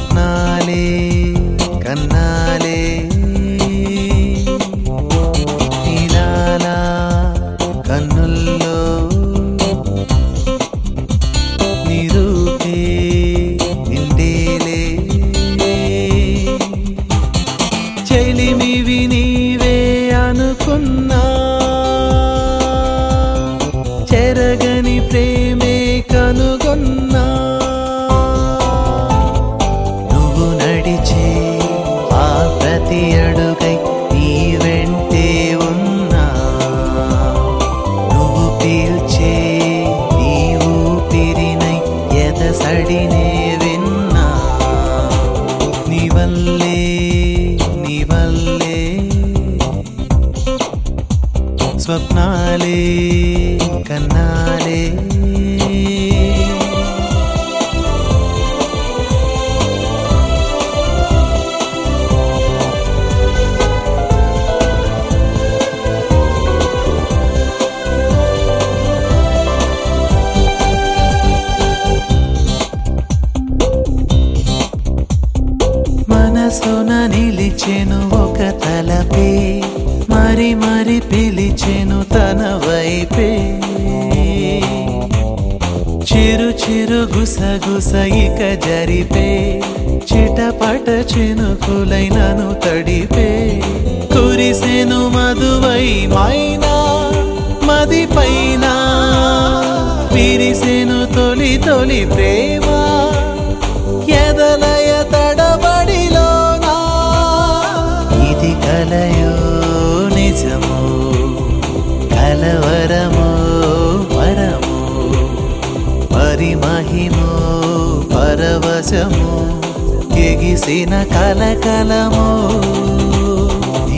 స్వప్నాలే కన్నాలే నీలాల కన్నుల్లో నిరూపే నిండేలే చెలిమివి నీవే అనుకున్నా చెరగని ప్రేమే కనుగొన్నా నువ్వు నడిచే ఆ ప్రతి అడుగై నీ వెంటే ఉన్నా నువ్వు పీల్చే నీ ఊపిరినై ఎదసడినే విన్నా నీ వల్లే స్వప్నాలే కన్నాలే మనసున నిలిచెను ఒక తలపే మరి మరి పిలిచెను తన వైపే చిరు చిరు గుసగుస ఇక జరిపే చిటపట చినుకులైనను తడిపే కురిసెను మధువై మైనా మది పైన విరిసెను తొలి తొలి ప్రేమ ఎదలయ తడబడిలోనా ఇది కలయో నిజమో కలవరమో వరమో పరిమహిమో పరవశమో ఎగిసిన కలకలమో నీ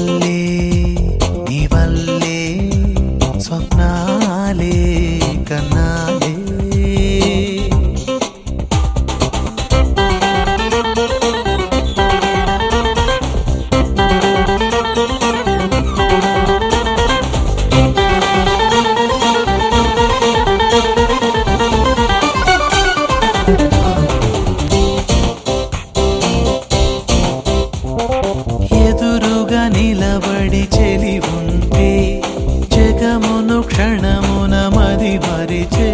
వల్లే స్వప్నాలే కన్నాలే ఎదురుగా నిలబడి చెలి ఉంటే జగమును క్షణమున మది మరిచే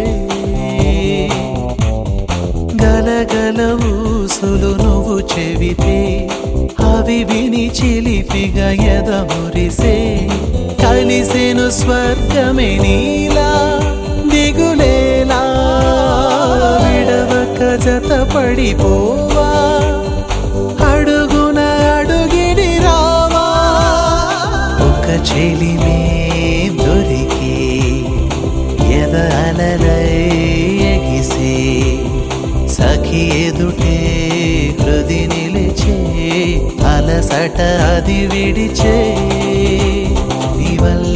గలగల ఊసులు నువ్వు చెవితే అవి విని చిలిపిగా ఎదమురిసే కలిసెను స్వర్గమే నీలా దిగులేలా విడవక జత పడిపోవా అడుగున అడుగిడి రావా ఒక చెలిమే దొరికి ఎద అలలై ఎగిసే సఖి ఎదుటే హృది నిలిచే అలసట అది విడిచే నీ వల్ల